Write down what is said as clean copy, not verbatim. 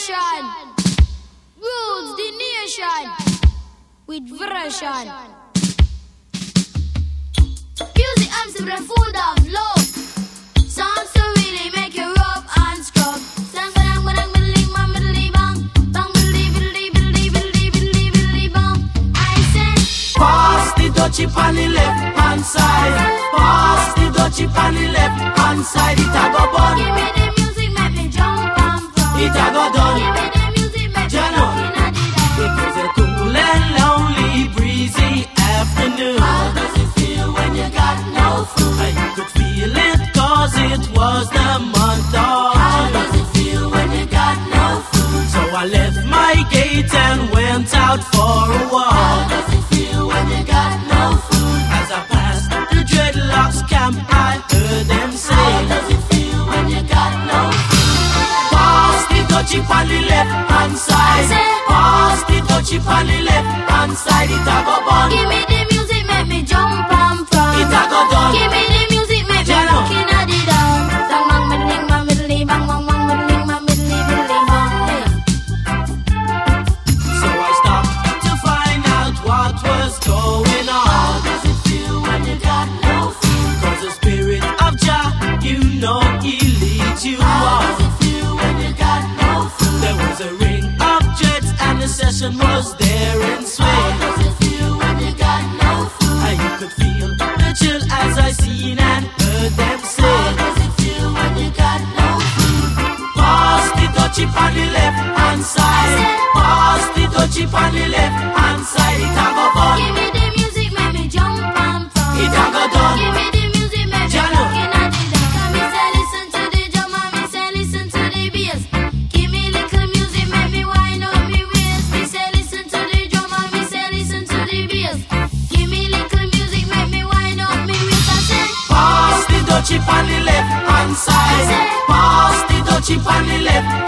generation rules the nation with version. Music and simple food of love. Songs to really make you rub and scrub. Sang badang badang biddly bang biddly bang bang biddly biddly biddly biddly biddly biddly bang. I said, pass the dutchie on the left hand side. Pass the dutchie on the left hand side. It a go bun. give me the music, make me jump and from. It a go done. Give me the music, make me Jano. walk in the dark. It was a cool and lonely, breezy afternoon. How does it feel when you got no food? I could feel it cause it was the month of How June. does it feel when you got no food? So I left my gate and went out for a How walk. does it feel when you got no food? As I passed the dreadlocks camp, I heard them How say, does it feel when you got no food? pass the dutchie on the left hand side. Pass the dutchie on the left hand side. It a go bun. Give me the music, make me jump and from. It a go done. Give me the music, make me Jano. walk in the dark. Sang bang biddly bang biddly bang bang bang biddly bang biddly biddly bang. So I stopped to find out what was going How on. does it feel when you got no food? Cause the spirit of Jah, you know he leads you How does on. it feel when you got no food? There was a ring of jets and the session was there in How swing. does it feel when you got no food? I could feel the chill as I seen and heard them How say, does it feel when you got no food? pass the dutchie on the left hand side. Pass the dutchie on the left hand side. It a go bun. Give me the music, make me jump and from. It a go done. Give me the music, make me Jano. walk in the dark. Come me say listen to the drum and me say listen to the bass. Give me little music, make me wind up me waist. Me say listen to the drum and me say listen to the bass. Give me little music, make me wind up me waist. I say, pass the dutchie on the left hand side. Pass the dutchie on the left